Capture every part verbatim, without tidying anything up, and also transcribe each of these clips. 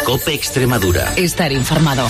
COPE Extremadura. Estar informado.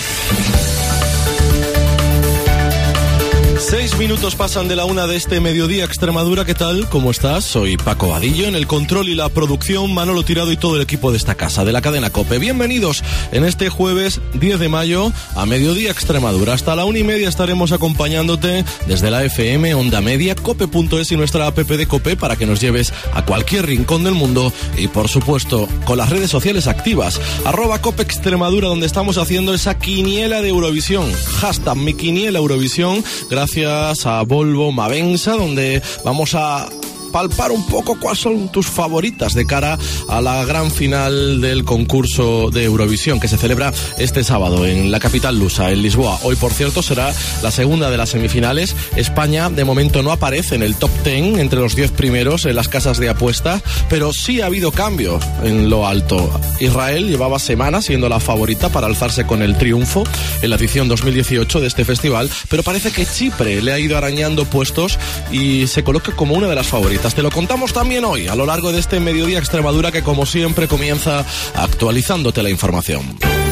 Seis minutos pasan de la una de este mediodía. Extremadura, ¿qué tal? ¿Cómo estás? Soy Paco Vadillo, en el control y la producción Manolo Tirado y todo el equipo de esta casa, de la cadena COPE. Bienvenidos en este jueves diez de mayo a mediodía Extremadura. Hasta la una y media estaremos acompañándote desde la F M, Onda Media, cope punto es y nuestra app de COPE para que nos lleves a cualquier rincón del mundo y, por supuesto, con las redes sociales activas. Arroba COPE Extremadura, donde estamos haciendo esa quiniela de Eurovisión. Hashtag mi quiniela Eurovisión. Gracias a Volvo Mavensa, donde vamos a palpar un poco cuáles son tus favoritas de cara a la gran final del concurso de Eurovisión que se celebra este sábado en la capital lusa, en Lisboa. Hoy, por cierto, será la segunda de las semifinales. España, de momento, no aparece en el top ten, entre los diez primeros en las casas de apuestas, pero sí ha habido cambios en lo alto. Israel llevaba semanas siendo la favorita para alzarse con el triunfo en la edición dos mil dieciocho de este festival, pero parece que Chipre le ha ido arañando puestos y se coloca como una de las favoritas. Te lo contamos también hoy, a lo largo de este mediodía Extremadura, que como siempre comienza actualizándote la información.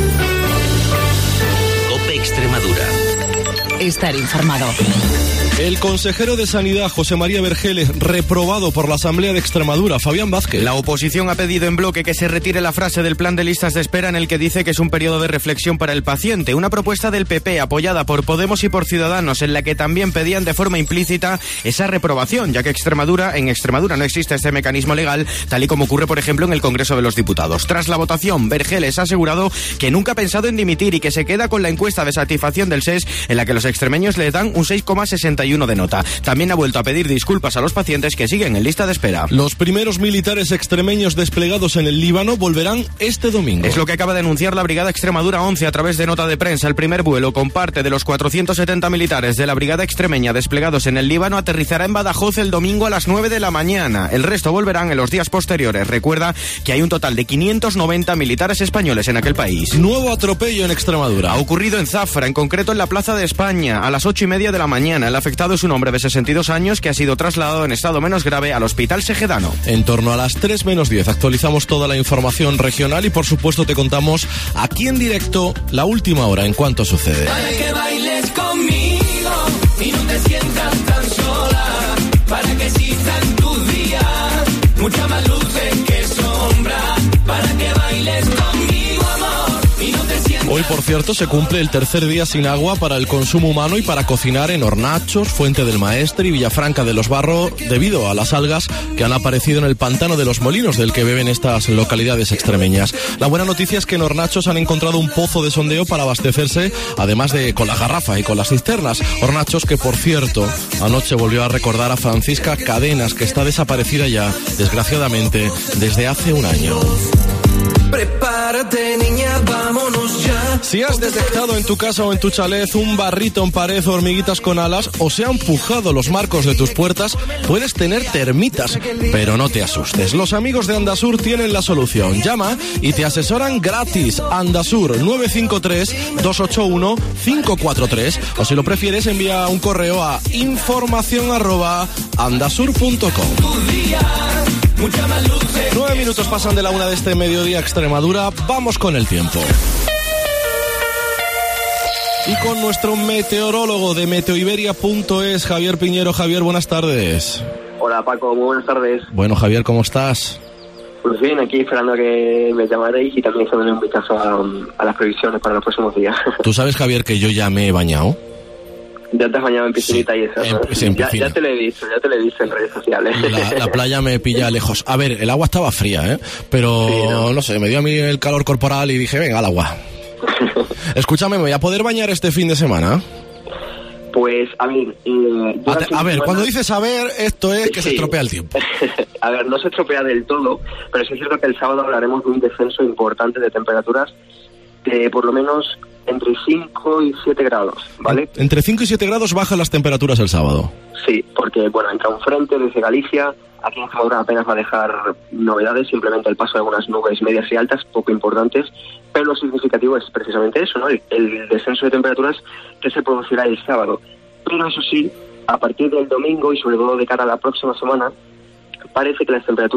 COPE Extremadura. Estar informado. El consejero de Sanidad, José María Vergeles, reprobado por la Asamblea de Extremadura. Fabián Vázquez. La oposición ha pedido en bloque que se retire la frase del plan de listas de espera en el que dice que es un periodo de reflexión para el paciente. Una propuesta del P P apoyada por Podemos y por Ciudadanos, en la que también pedían de forma implícita esa reprobación, ya que Extremadura, en Extremadura no existe este mecanismo legal, tal y como ocurre, por ejemplo, en el Congreso de los Diputados. Tras la votación, Vergeles ha asegurado que nunca ha pensado en dimitir y que se queda con la encuesta de satisfacción del S E S, en la que los extremeños le dan un seis coma sesenta y uno de nota. También ha vuelto a pedir disculpas a los pacientes que siguen en lista de espera. Los primeros militares extremeños desplegados en el Líbano volverán este domingo. Es lo que acaba de anunciar la Brigada Extremadura once a través de nota de prensa. El primer vuelo con parte de los cuatrocientos setenta militares de la Brigada Extremeña desplegados en el Líbano aterrizará en Badajoz el domingo a las nueve de la mañana. El resto volverán en los días posteriores. Recuerda que hay un total de quinientos noventa militares españoles en aquel país. Nuevo atropello en Extremadura. Ha ocurrido en Zafra, en concreto en la Plaza de España, a las ocho y media de la mañana. El afectado es un hombre de sesenta y dos años que ha sido trasladado en estado menos grave al Hospital Segedano. En torno a las tres menos diez actualizamos toda la información regional y, por supuesto, te contamos aquí en directo la última hora en cuanto sucede. Para que bailes conmigo y no te sientas tan sola, para que existan tus días mucha más luces que sombra, para que bailes conmigo, amor, y no te sientas. Hoy, por cierto, se cumple el tercer día sin agua para el consumo humano y para cocinar en Hornachos, Fuente del Maestre y Villafranca de los Barros, debido a las algas que han aparecido en el pantano de los Molinos, del que beben estas localidades extremeñas. La buena noticia es que en Hornachos han encontrado un pozo de sondeo para abastecerse, además de con la garrafa y con las cisternas. Hornachos que, por cierto, anoche volvió a recordar a Francisca Cadenas, que está desaparecida ya, desgraciadamente, desde hace un año. Prepárate, niña, vámonos ya. Si has detectado en tu casa o en tu chalet un barrito en pared o hormiguitas con alas, o se han pujado los marcos de tus puertas, puedes tener termitas, pero no te asustes. Los amigos de Andasur tienen la solución. Llama y te asesoran gratis. Andasur nueve cinco tres, dos ocho uno, cinco cuatro tres, o si lo prefieres envía un correo a información arroba andasur punto com. Nueve minutos pasan de la una de este mediodía Extremadura. Vamos con el tiempo. Y con nuestro meteorólogo de meteoiberia punto es, Javier Piñero. Javier, buenas tardes. Hola Paco, muy buenas tardes. Bueno, Javier, ¿cómo estás? Pues bien, aquí esperando a que me llamaréis y también echándole un vistazo a, a las previsiones para los próximos días. ¿Tú sabes, Javier, que yo ya me he bañado? Ya te has bañado en piscinita sí, y eso, ¿no? en, sí, en ya, ya te lo he visto, ya te lo he visto en redes sociales. La, la playa me pilla lejos. A ver, el agua estaba fría, ¿eh? Pero, sí, ¿no? no sé, me dio a mí el calor corporal y dije, venga, al agua. Escúchame, ¿me voy a poder bañar este fin de semana? Pues, a ver... Eh, a, te, a ver, semana... cuando dices a ver, esto es que sí. Se estropea el tiempo. A ver, no se estropea del todo, pero sí es cierto que el sábado hablaremos de un descenso importante de temperaturas de por lo menos entre cinco y siete grados, ¿vale? Entre cinco y siete grados bajan las temperaturas el sábado. Sí, porque, bueno, entra un frente desde Galicia. Aquí en Extremadura apenas va a dejar novedades, simplemente el paso de algunas nubes medias y altas, poco importantes, pero lo significativo es precisamente eso, ¿no? El, el descenso de temperaturas que se producirá el sábado. Pero eso sí, a partir del domingo y sobre todo de cara a la próxima semana, parece que las temperaturas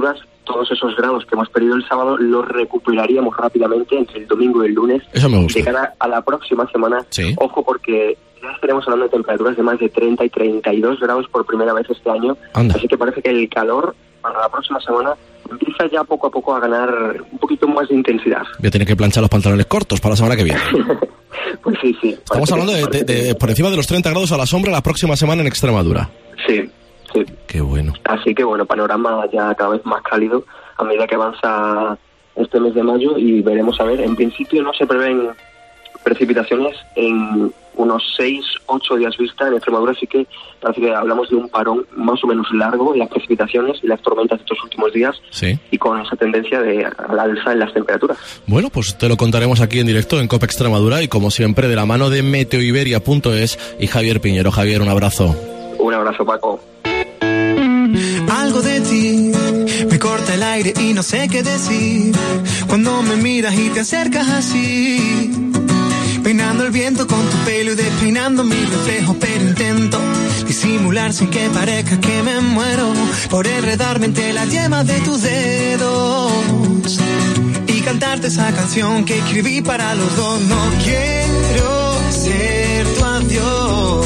todos esos grados que hemos perdido el sábado los recuperaríamos rápidamente entre el domingo y el lunes. Eso me gusta. De cara a la próxima semana, sí. Ojo, porque ya estaremos hablando de temperaturas de más de treinta y treinta y dos grados por primera vez este año. Anda. Así que parece que el calor para la próxima semana empieza ya poco a poco a ganar un poquito más de intensidad. Voy a tener que planchar los pantalones cortos para la semana que viene. Pues sí, sí. Estamos hablando de, de, de por encima de los treinta grados a la sombra la próxima semana en Extremadura. Sí, sí. Qué bueno. Así que bueno, panorama ya cada vez más cálido a medida que avanza este mes de mayo y veremos a ver. En principio no se prevén precipitaciones en unos seis, ocho días vista en Extremadura, así que parece que hablamos de un parón más o menos largo en las precipitaciones y las tormentas de estos últimos días, sí. Y con esa tendencia de a la alza en las temperaturas. Bueno, pues te lo contaremos aquí en directo en COPE Extremadura y como siempre de la mano de meteoiberia punto es y Javier Piñero. Javier, un abrazo. Un abrazo, Paco. Algo de ti me corta el aire y no sé qué decir cuando me miras y te acercas así, peinando el viento con tu pelo y despeinando mi reflejo, pero intento disimular sin que parezca que me muero por enredarme entre las yemas de tus dedos y cantarte esa canción que escribí para los dos. No quiero ser tu adiós,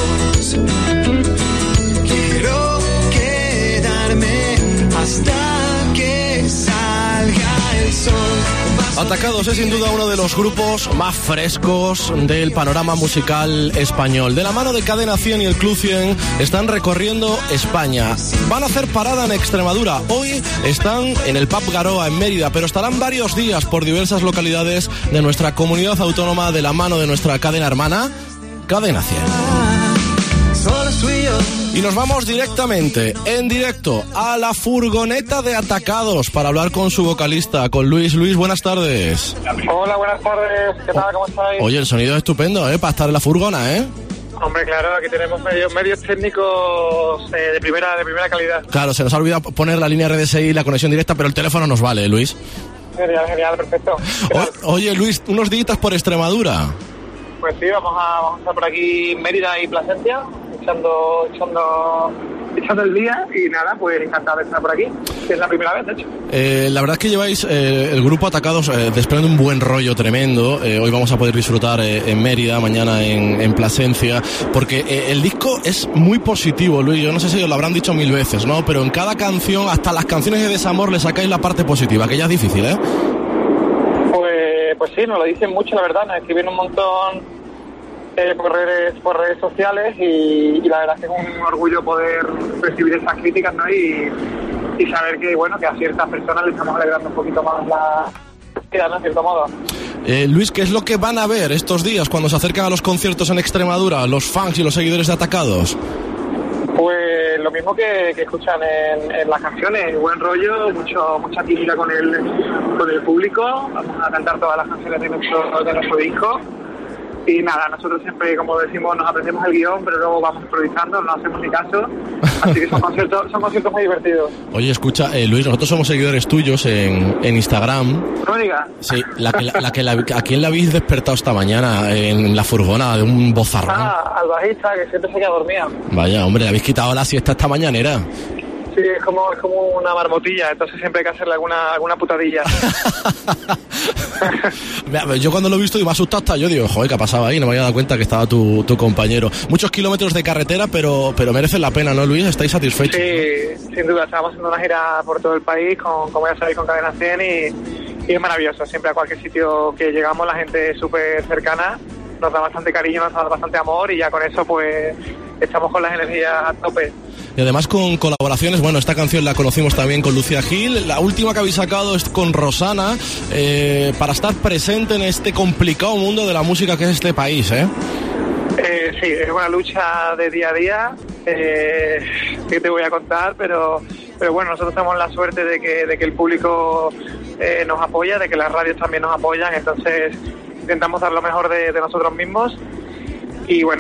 quiero quedarme hasta que salga el sol. Atacados es sin duda uno de los grupos más frescos del panorama musical español. De la mano de Cadena cien y el Club cien están recorriendo España. Van a hacer parada en Extremadura. Hoy están en el Pub Garoa en Mérida, pero estarán varios días por diversas localidades de nuestra comunidad autónoma de la mano de nuestra cadena hermana, Cadena cien. Y nos vamos directamente, en directo, a la furgoneta de Atacados para hablar con su vocalista, con Luis. Luis, buenas tardes. Hola, buenas tardes. ¿Qué tal? ¿Cómo estáis? Oye, el sonido es estupendo, ¿eh? Para estar en la furgona, ¿eh? Hombre, claro, aquí tenemos medios, medios técnicos eh, de primera de primera calidad. Claro, se nos ha olvidado poner la línea R D S I y la conexión directa, pero el teléfono nos vale, Luis. Genial, genial, perfecto. O, oye, Luis, unos días por Extremadura. Pues sí, vamos a, vamos a estar por aquí en Mérida y Plasencia, echando, echando, echando el día y nada, pues encantado de estar por aquí, que es la primera vez, de hecho. Eh, la verdad es que lleváis eh, el grupo Atacados eh, desprende un buen rollo tremendo. Eh, hoy vamos a poder disfrutar eh, en Mérida, mañana en, en Plasencia, porque eh, el disco es muy positivo, Luis. Yo no sé si os lo habrán dicho mil veces, ¿no? Pero en cada canción, hasta las canciones de desamor, le sacáis la parte positiva, que ya es difícil, ¿eh? Pues, pues sí, nos lo dicen mucho, la verdad. Nos escriben un montón Eh, por redes por redes sociales y, y la verdad es que es un orgullo poder recibir esas críticas, ¿no? Y, y saber que, bueno, que a ciertas personas le estamos alegrando un poquito más la vida, ¿no? En cierto modo. Eh, Luis, ¿qué es lo que van a ver estos días cuando se acercan a los conciertos en Extremadura, los fans y los seguidores de Atacados? Pues lo mismo que, que escuchan en, en las canciones, buen rollo, mucho mucha química con el con el público. Vamos a cantar todas las canciones de nuestro de nuestro disco. Y nada, nosotros siempre, como decimos, nos aprendemos el guión, pero luego vamos improvisando, no hacemos ni caso. Así que son conciertos, son conciertos muy divertidos. Oye, escucha, eh, Luis, nosotros somos seguidores tuyos en, en Instagram. No me digas. Sí, la que, la, la que la, ¿a quién la habéis despertado esta mañana en la furgona de un bozarrón? Ah, al bajista, que siempre se queda dormida. Vaya, hombre, le habéis quitado la siesta esta mañanera. Sí, es como, es como una marmotilla, entonces siempre hay que hacerle alguna, alguna putadilla. Yo cuando lo he visto y me ha asustado hasta yo, digo, joder, ¿qué ha pasado ahí? No me había dado cuenta que estaba tu, tu compañero. Muchos kilómetros de carretera, pero, pero merecen la pena, ¿no, Luis? ¿Estáis satisfechos? Sí, sin duda, estábamos haciendo una gira por todo el país, con, como ya sabéis, con Cadena cien y, y es maravilloso. Siempre a cualquier sitio que llegamos la gente es súper cercana, nos da bastante cariño, nos da bastante amor y ya con eso pues estamos con las energías a tope. Y además con colaboraciones, bueno, esta canción la conocimos también con Lucía Gil, la última que habéis sacado es con Rosana, eh, para estar presente en este complicado mundo de la música que es este país, ¿eh? Eh, sí, es una lucha de día a día, eh, que te voy a contar, pero, pero bueno, nosotros tenemos la suerte de que, de que el público eh, nos apoya, de que las radios también nos apoyan, entonces intentamos dar lo mejor de, de nosotros mismos y bueno,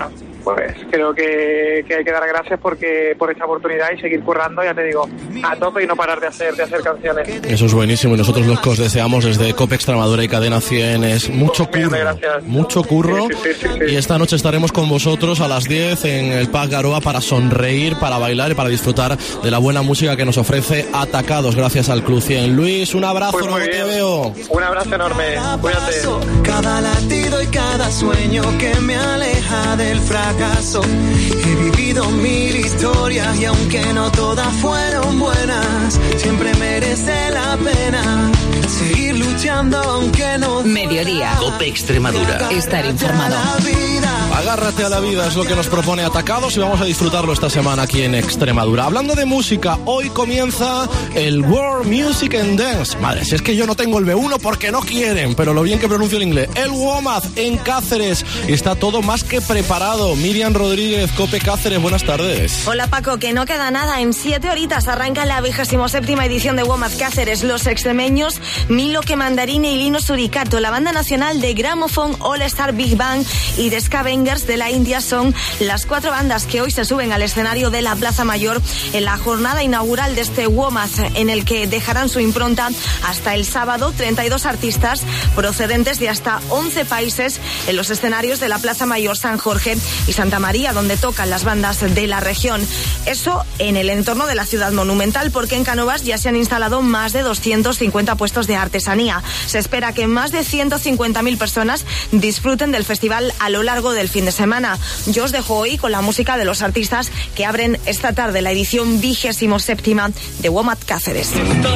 pues creo que, que hay que dar gracias porque por esta oportunidad y seguir currando, ya te digo, a tope y no parar de hacer, de hacer canciones. Eso es buenísimo y nosotros lo que os deseamos desde COPE Extremadura y Cadena cien es mucho curro, mucho curro sí, sí, sí, sí, sí. Y esta noche estaremos con vosotros a las diez en el Paz Garoa para sonreír, para bailar y para disfrutar de la buena música que nos ofrece Atacados gracias al Club cien. Luis, un abrazo, Pues no te veo. Un abrazo enorme, cuídate. Cada latido y cada sueño que me aleja del fracaso. He vivido mil historias y aunque no todas fueron buenas, siempre merece la pena seguir luchando aunque no. Mediodía. COPE Extremadura. Estar informado. Agárrate a la vida es lo que nos propone Atacados y vamos a disfrutarlo esta semana aquí en Extremadura. Hablando de música, hoy comienza el World Music and Dance. Madre, si es que yo no tengo el B uno porque no quieren, pero lo bien que pronuncio el inglés. El WOMAD en Cáceres. Y está todo más que preparado. Miriam Rodríguez, COPE Cáceres, buenas tardes. Hola Paco, que no queda nada. En siete horitas arranca la vigésimo séptima edición de WOMAD Cáceres. Los extremeños Milo Que Mandarine y Lino Suricato, la banda nacional de Gramophone, All Star Big Bang y The Scavengers de la India son las cuatro bandas que hoy se suben al escenario de la Plaza Mayor en la jornada inaugural de este WOMAD, en el que dejarán su impronta hasta el sábado treinta y dos artistas procedentes de hasta once países en los escenarios de la Plaza Mayor San Jorge y Santa María, donde tocan las bandas de la región. Eso en el entorno de la ciudad monumental, porque en Cánovas ya se han instalado más de doscientos cincuenta puestos de artesanía. Se espera que más de ciento cincuenta mil personas disfruten del festival a lo largo del fin de semana. Yo os dejo hoy con la música de los artistas que abren esta tarde la edición vigésimo séptima de WOMAD Cáceres.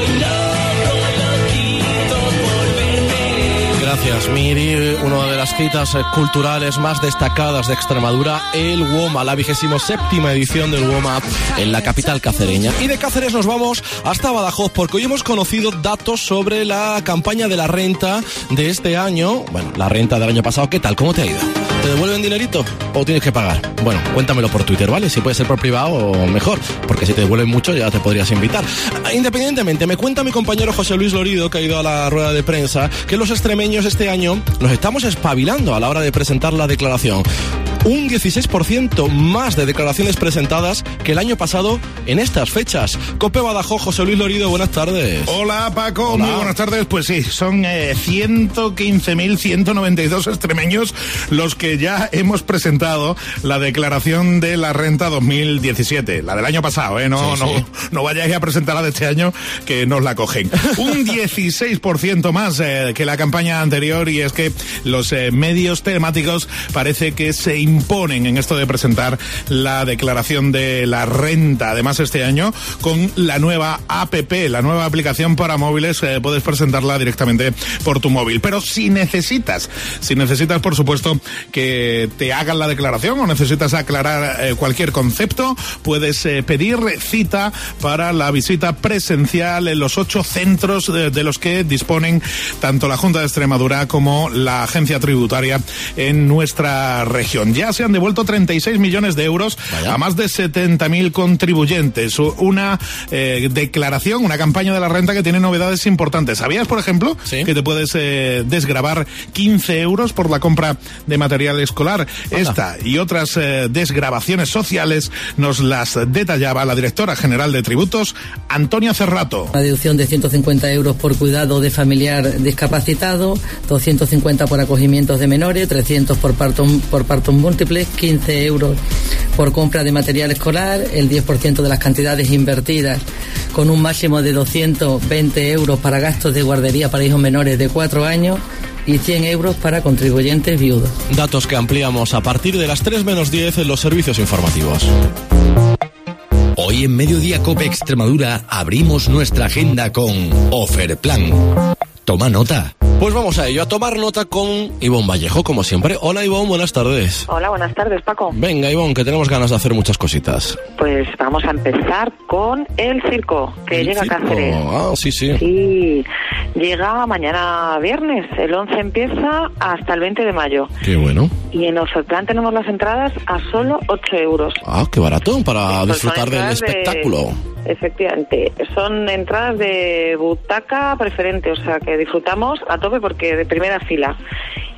Gracias, Miri. Una de las citas culturales más destacadas de Extremadura, el WOMAD, la vigésimo séptima edición del WOMAD en la capital cacereña. Y de Cáceres nos vamos hasta Badajoz, porque hoy hemos conocido datos sobre la campaña de la renta de este año. Bueno, la renta del año pasado, ¿qué tal? ¿Cómo te ha ido? ¿Te devuelven dinerito o tienes que pagar? Bueno, cuéntamelo por Twitter, ¿vale? Si puede ser por privado o mejor, porque si te devuelven mucho ya te podrías invitar. Independientemente, me cuenta mi compañero José Luis Lorido, que ha ido a la rueda de prensa, que los extremeños este año nos estamos espabilando a la hora de presentar la declaración. Un dieciséis por ciento más de declaraciones presentadas que el año pasado en estas fechas. COPE Badajoz, José Luis Lorido, buenas tardes. Hola Paco, Hola. Muy buenas tardes. Pues sí, son eh, ciento quince mil ciento noventa y dos extremeños los que ya hemos presentado la declaración de la renta dos mil diecisiete, la del año pasado, ¿eh? No, sí, no, sí. no vayáis a presentar la de este año que nos la cogen. Un dieciséis por ciento más eh, que la campaña anterior, y es que los eh, medios temáticos parece que se imponen en esto de presentar la declaración de la renta. Además, este año con la nueva app, la nueva aplicación para móviles, eh, puedes presentarla directamente por tu móvil. Pero si necesitas, si necesitas por supuesto que te hagan la declaración o necesitas aclarar eh, cualquier concepto, puedes eh, pedir cita para la visita presencial en los ocho centros de, de los que disponen tanto la Junta de Extremadura como la Agencia Tributaria en nuestra región. Ya se han devuelto treinta y seis millones de euros Vaya. a más de setenta mil contribuyentes. Una eh, declaración, una campaña de la renta que tiene novedades importantes. ¿Sabías, por ejemplo, ¿Sí? que te puedes eh, desgravar quince euros por la compra de material escolar? Anda. Esta y otras eh, desgravaciones sociales nos las detallaba la directora general de tributos, Antonia Cerrato. Una deducción de ciento cincuenta euros por cuidado de familiar discapacitado, doscientos cincuenta por acogimientos de menores, trescientos por parto, por partos múltiples, quince euros por compra de material escolar, el diez por ciento de las cantidades invertidas, con un máximo de doscientos veinte euros para gastos de guardería para hijos menores de cuatro años y cien euros para contribuyentes viudos. Datos que ampliamos a partir de las tres menos diez en los servicios informativos. Hoy en Mediodía COPE Extremadura abrimos nuestra agenda con Oferplan. Toma nota. Pues vamos a ello, a tomar nota con Ivonne Vallejo, como siempre. Hola Ivonne, buenas tardes. Hola, buenas tardes, Paco. Venga Ivonne, que tenemos ganas de hacer muchas cositas. Pues vamos a empezar con el circo, que ¿El llega circo? a Cáceres. Ah, sí, sí. Sí, llega mañana viernes, el once empieza hasta el veinte de mayo. Qué bueno. Y en Oferplan tenemos las entradas a solo ocho euros. Ah, qué barato, para Pues disfrutar del espectáculo. De, efectivamente, son entradas de butaca preferente, o sea que disfrutamos a tope porque de primera fila.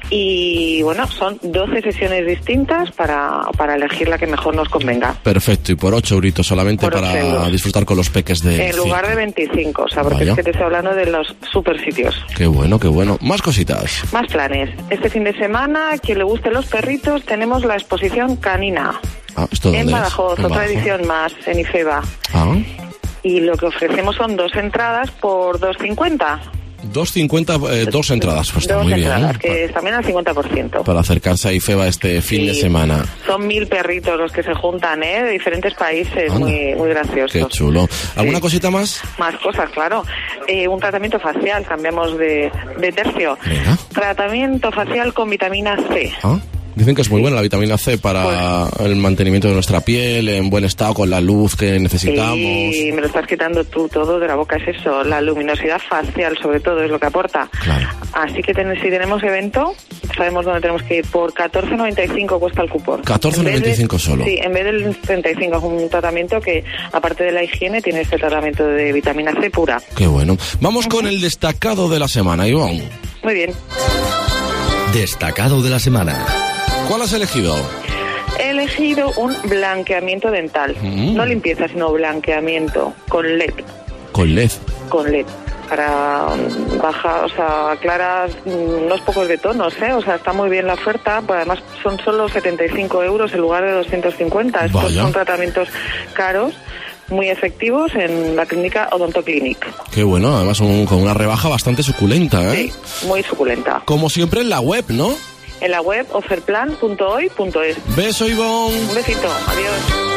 Y bueno, son doce sesiones distintas para, para elegir la que mejor nos convenga. Perfecto, y por ocho euritos solamente por para euros. Disfrutar con los peques de... En lugar de veinticinco, o sea, porque Vaya. es que te estoy hablando de los super sitios. Qué bueno, qué bueno. Más cositas. Más planes. Este fin de semana, quien le guste los perritos, tenemos la exposición canina. Ah, ¿esto en Badajoz, en otra Badajoz. edición más, en IFEBA. Ah. Y lo que ofrecemos son dos entradas por dos cincuenta. dos cincuenta, eh, dos entradas, pues está dos muy entradas, bien. que es también al cincuenta por ciento. Para acercarse a IFEBA este fin Sí, de semana. Son mil perritos los que se juntan, ¿eh? De diferentes países, muy, muy graciosos. Qué chulo. ¿Alguna Sí. cosita más? Más cosas, claro. Eh, un tratamiento facial, cambiamos de, de tercio. Venga. Tratamiento facial con vitamina C. ¿Ah? Dicen que es muy buena la vitamina C para pues, el mantenimiento de nuestra piel en buen estado, con la luz que necesitamos. Sí, me lo estás quitando tú todo de la boca, es eso. La luminosidad facial, sobre todo, es lo que aporta. Claro. Así que ten, si tenemos evento, sabemos dónde tenemos que ir. Por catorce noventa y cinco cuesta el cupón. catorce noventa y cinco solo. Sí, en vez del treinta y cinco es un tratamiento que, aparte de la higiene, tiene este tratamiento de vitamina C pura. Qué bueno. Vamos con el destacado de la semana, Ivonne. Muy bien. Destacado de la semana. ¿Cuál has elegido? He elegido un blanqueamiento dental. Mm. No limpieza, sino blanqueamiento con L E D. ¿Con L E D? Con L E D. Para bajar, o sea, aclaras unos pocos de tonos, ¿eh? O sea, está muy bien la oferta, pero además son solo setenta y cinco euros en lugar de doscientos cincuenta. Estos Vaya. son tratamientos caros, muy efectivos en la clínica Odonto Clinic. Qué bueno, además un, con una rebaja bastante suculenta, ¿eh? Sí, muy suculenta. Como siempre en la web, ¿no? En la web oferplan punto hoy punto es. Beso, Ivonne. Un besito, adiós.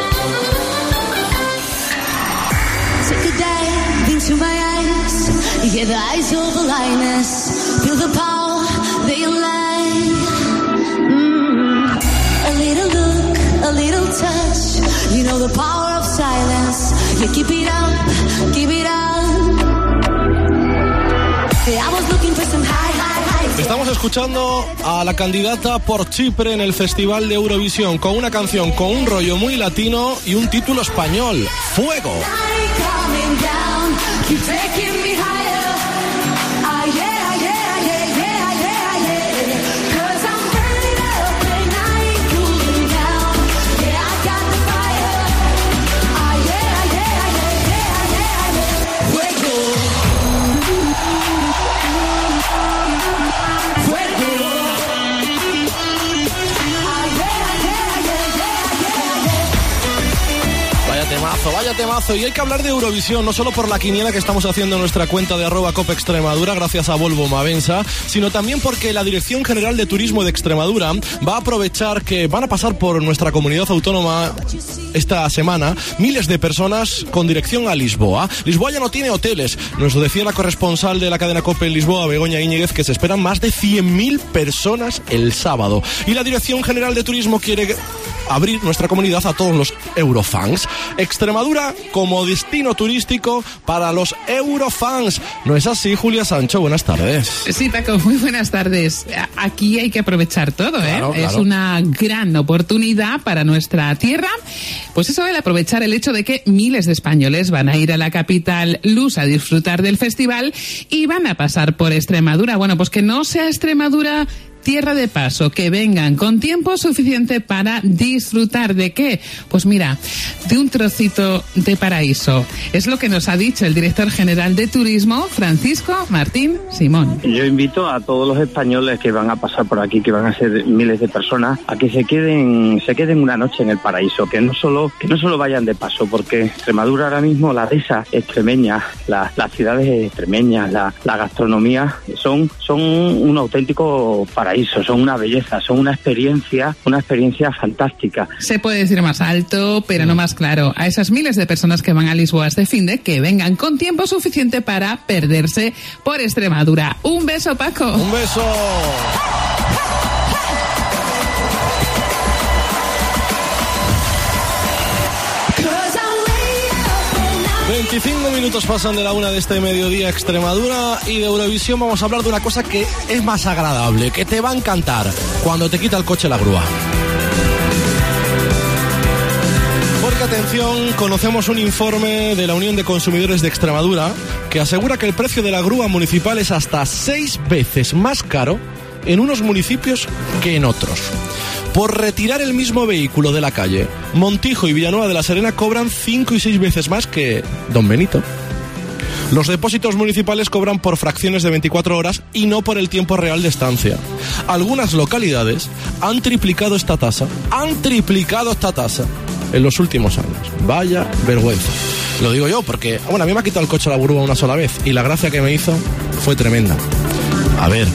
Take a dive into my eyes. You get the eyes of the lioness. Feel the power they align. Mm. A little look, a little touch. You know the power of silence. You keep it up, keep it up. Hey, I was looking for some high, high, high. Estamos escuchando a la candidata por Chipre en el Festival de Eurovisión con una canción con un rollo muy latino y un título español, Fuego. Temazo, vaya temazo. Y hay que hablar de Eurovisión, no solo por la quiniela que estamos haciendo en nuestra cuenta de arroba Cope Extremadura, gracias a Volvo Mavensa, sino también porque la Dirección General de Turismo de Extremadura va a aprovechar que van a pasar por nuestra comunidad autónoma esta semana miles de personas con dirección a Lisboa. Lisboa ya no tiene hoteles. Nos decía la corresponsal de la cadena Cope en Lisboa, Begoña Íñiguez, que se esperan más de cien mil personas el sábado. Y la Dirección General de Turismo quiere abrir nuestra comunidad a todos los Eurofans. Extremadura como destino turístico para los Eurofans. ¿No es así, Julia Sancho? Buenas tardes. Sí, Paco, muy buenas tardes. Aquí hay que aprovechar todo, ¿eh? Claro, claro. Es una gran oportunidad para nuestra tierra. Pues eso, el aprovechar el hecho de que miles de españoles van a ir a la capital lusa a disfrutar del festival y van a pasar por Extremadura. Bueno, pues que no sea Extremadura tierra de paso, que vengan con tiempo suficiente para disfrutar de qué. Pues mira, de un trocito de paraíso. Es lo que nos ha dicho el director general de Turismo, Francisco Martín Simón. Yo invito a todos los españoles que van a pasar por aquí, que van a ser miles de personas, a que se queden, se queden una noche en el paraíso, que no solo, que no solo vayan de paso, porque Extremadura ahora mismo, la risa extremeña, la, las ciudades extremeñas, la, la gastronomía, son, son un auténtico paraíso. Son una belleza, son una experiencia, una experiencia fantástica. Se puede decir más alto, pero no más claro. A esas miles de personas que van a Lisboa este finde, que vengan con tiempo suficiente para perderse por Extremadura. Un beso, Paco. Un beso. veinticinco minutos pasan de la una de este mediodía. Extremadura y de Eurovisión vamos a hablar de una cosa que es más agradable, que te va a encantar cuando te quita el coche la grúa. Porque atención, conocemos un informe de la Unión de Consumidores de Extremadura que asegura que el precio de la grúa municipal es hasta seis veces más caro en unos municipios que en otros. Por retirar el mismo vehículo de la calle, Montijo y Villanueva de la Serena cobran cinco y seis veces más que Don Benito. Los depósitos municipales cobran por fracciones de veinticuatro horas y no por el tiempo real de estancia. Algunas localidades han triplicado esta tasa, han triplicado esta tasa en los últimos años. Vaya vergüenza. Lo digo yo porque, bueno, a mí me ha quitado el coche la grúa una sola vez y la gracia que me hizo fue tremenda. A ver,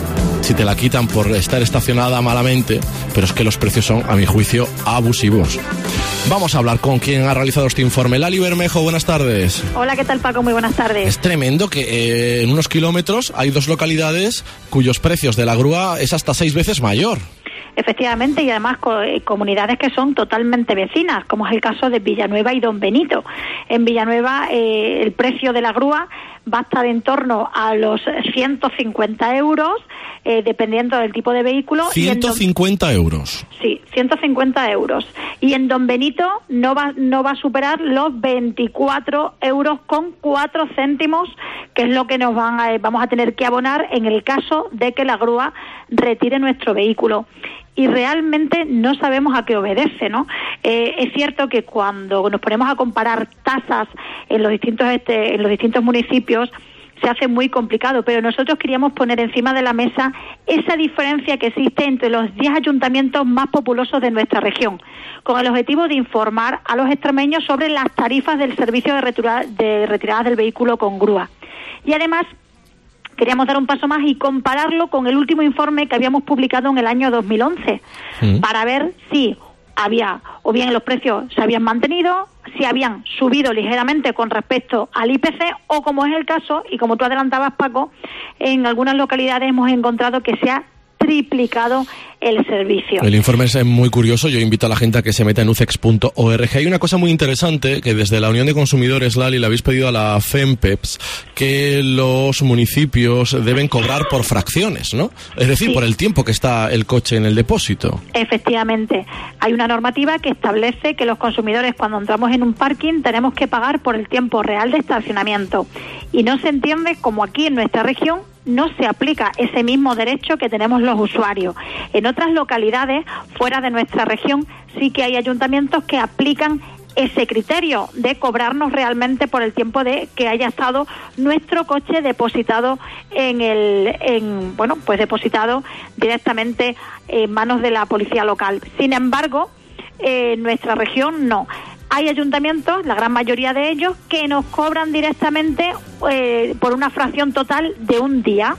si te la quitan por estar estacionada malamente, pero es que los precios son, a mi juicio, abusivos. Vamos a hablar con quien ha realizado este informe. Lali Bermejo, buenas tardes. Hola, ¿qué tal, Paco? Muy buenas tardes. Es tremendo que eh, en unos kilómetros hay dos localidades cuyos precios de la grúa es hasta seis veces mayor. Efectivamente, y además co- comunidades que son totalmente vecinas, como es el caso de Villanueva y Don Benito. En Villanueva eh, el precio de la grúa va a estar en torno a los ciento cincuenta euros, eh, dependiendo del tipo de vehículo. ciento cincuenta Don... euros. Sí, ciento cincuenta euros. Y en Don Benito no va, no va a superar los veinticuatro euros con cuatro céntimos, que es lo que nos van a, vamos a tener que abonar en el caso de que la grúa retire nuestro vehículo. Y realmente no sabemos a qué obedece, ¿no? Eh, es cierto que cuando nos ponemos a comparar tasas en los distintos este, en los distintos municipios se hace muy complicado, pero nosotros queríamos poner encima de la mesa esa diferencia que existe entre los diez ayuntamientos más populosos de nuestra región, con el objetivo de informar a los extremeños sobre las tarifas del servicio de, retura, de retirada del vehículo con grúa. Y además queríamos dar un paso más y compararlo con el último informe que habíamos publicado en el año dos mil once, mm. para ver si había, o bien los precios se habían mantenido, si habían subido ligeramente con respecto al I P C, o como es el caso, y como tú adelantabas, Paco, en algunas localidades hemos encontrado que se ha triplicado el servicio. El informe es muy curioso, yo invito a la gente a que se meta en ucex punto org. Hay una cosa muy interesante que desde la Unión de Consumidores, Lali, le habéis pedido a la FEMPEPS que los municipios deben cobrar por fracciones, ¿no? Es decir, sí, por el tiempo que está el coche en el depósito. Efectivamente, hay una normativa que establece que los consumidores, cuando entramos en un parking, tenemos que pagar por el tiempo real de estacionamiento, y no se entiende como aquí en nuestra región no se aplica ese mismo derecho que tenemos los usuarios. En otras localidades fuera de nuestra región sí que hay ayuntamientos que aplican ese criterio de cobrarnos realmente por el tiempo de que haya estado nuestro coche depositado en el en bueno pues depositado directamente en manos de la policía local. Sin embargo, en nuestra región no. Hay ayuntamientos, la gran mayoría de ellos, que nos cobran directamente eh, por una fracción total de un día.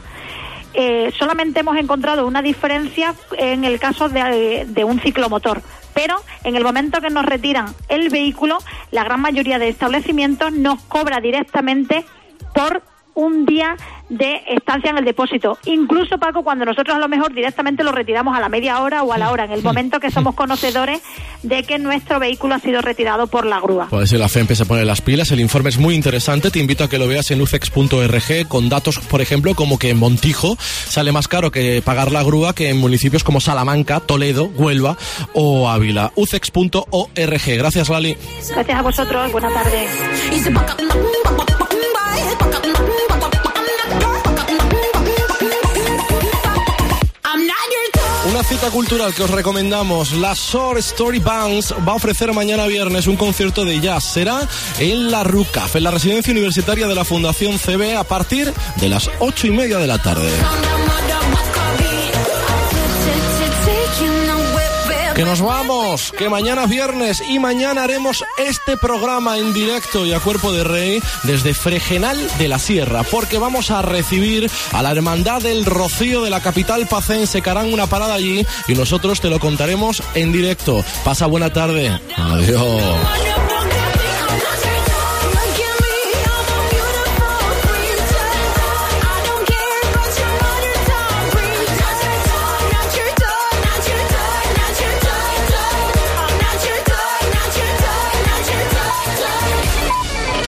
Eh, solamente hemos encontrado una diferencia en el caso de, de un ciclomotor, pero en el momento que nos retiran el vehículo, la gran mayoría de establecimientos nos cobra directamente por un día de estancia en el depósito. Incluso, Paco, cuando nosotros a lo mejor directamente lo retiramos a la media hora o a la hora, en el momento que somos conocedores de que nuestro vehículo ha sido retirado por la grúa. Pues si la FEMPE se pone las pilas, el informe es muy interesante, te invito a que lo veas en ucex punto org, con datos, por ejemplo, como que en Montijo sale más caro que pagar la grúa que en municipios como Salamanca, Toledo, Huelva o Ávila. ucex punto org. Gracias, Lali. Gracias a vosotros, buenas tardes. Una cita cultural que os recomendamos, la Short Story Bands va a ofrecer mañana viernes un concierto de jazz. Será en la RUCAF, en la residencia universitaria de la Fundación C B, a partir de las ocho y media de la tarde. Que nos vamos, que mañana es viernes y mañana haremos este programa en directo y a cuerpo de rey desde Fregenal de la Sierra, porque vamos a recibir a la Hermandad del Rocío de la capital pacense, que harán una parada allí y nosotros te lo contaremos en directo. Pasa buena tarde. Adiós.